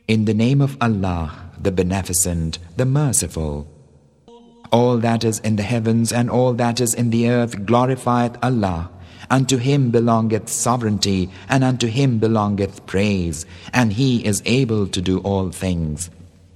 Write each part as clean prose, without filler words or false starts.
In the name of Allah, the Beneficent, the Merciful. All that is in the heavens and all that is in the earth glorifieth Allah. Unto Him belongeth sovereignty, and unto Him belongeth praise, and He is able to do all things.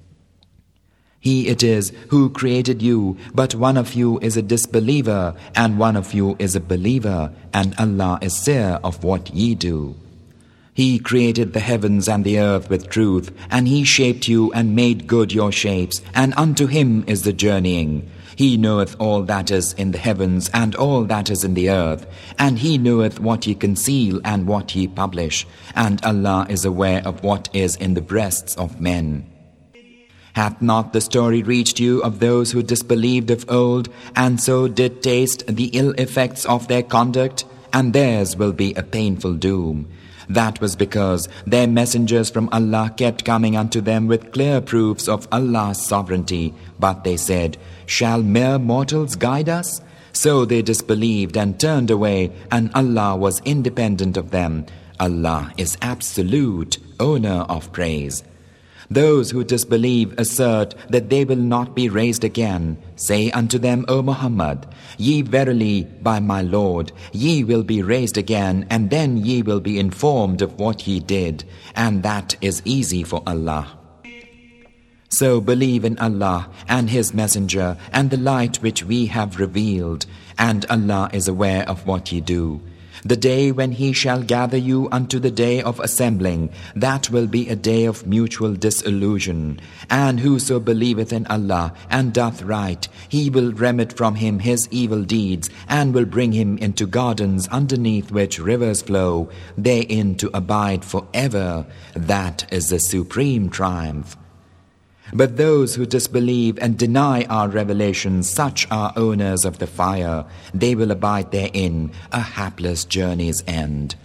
He it is who created you, but one of you is a disbeliever, and one of you is a believer, and Allah is seer of what ye do. He created the heavens and the earth with truth, and He shaped you and made good your shapes, and unto Him is the journeying. He knoweth all that is in the heavens and all that is in the earth, and He knoweth what ye conceal and what ye publish, and Allah is aware of what is in the breasts of men. Hath not the story reached you of those who disbelieved of old, and so did taste the ill effects of their conduct, and theirs will be a painful doom? That was because their messengers from Allah kept coming unto them with clear proofs of Allah's sovereignty, but they said, "Shall mere mortals guide us?" So they disbelieved and turned away, and Allah was independent of them. Allah is absolute, owner of praise. Those who disbelieve assert that they will not be raised again. Say unto them, O Muhammad, ye verily, by my Lord, ye will be raised again, and then ye will be informed of what ye did, and that is easy for Allah. So believe in Allah and His Messenger and the light which we have revealed, and Allah is aware of what ye do. The day when He shall gather you unto the day of assembling, that will be a day of mutual disillusion. And whoso believeth in Allah and doth right, He will remit from him his evil deeds, and will bring him into gardens underneath which rivers flow, therein to abide forever. That is the supreme triumph. But those who disbelieve and deny our revelations, such are owners of the fire. They will abide therein, a hapless journey's end.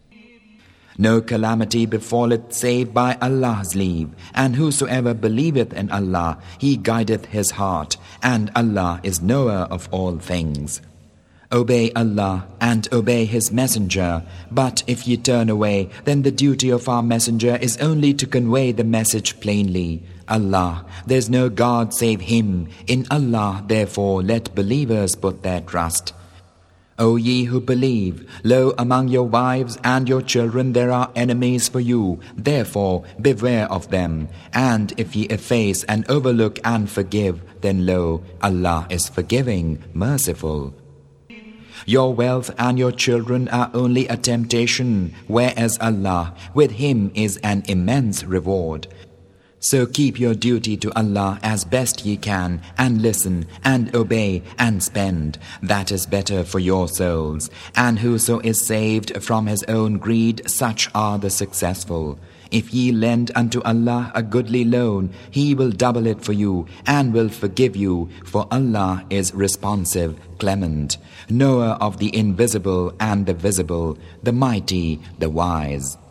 No calamity befalleth save by Allah's leave, and whosoever believeth in Allah, He guideth his heart, and Allah is knower of all things. Obey Allah and obey His Messenger, but if ye turn away, then the duty of our Messenger is only to convey the message plainly. Allah, there is no God save Him. In Allah, therefore, let believers put their trust. O ye who believe, lo, among your wives and your children there are enemies for you, therefore beware of them. And if ye efface and overlook and forgive, then lo, Allah is forgiving, merciful. Your wealth and your children are only a temptation, whereas Allah, with Him is an immense reward. So keep your duty to Allah as best ye can, and listen, and obey, and spend. That is better for your souls. And whoso is saved from his own greed, such are the successful. If ye lend unto Allah a goodly loan, He will double it for you, and will forgive you, for Allah is responsive, clement, knower of the invisible and the visible, the mighty, the wise.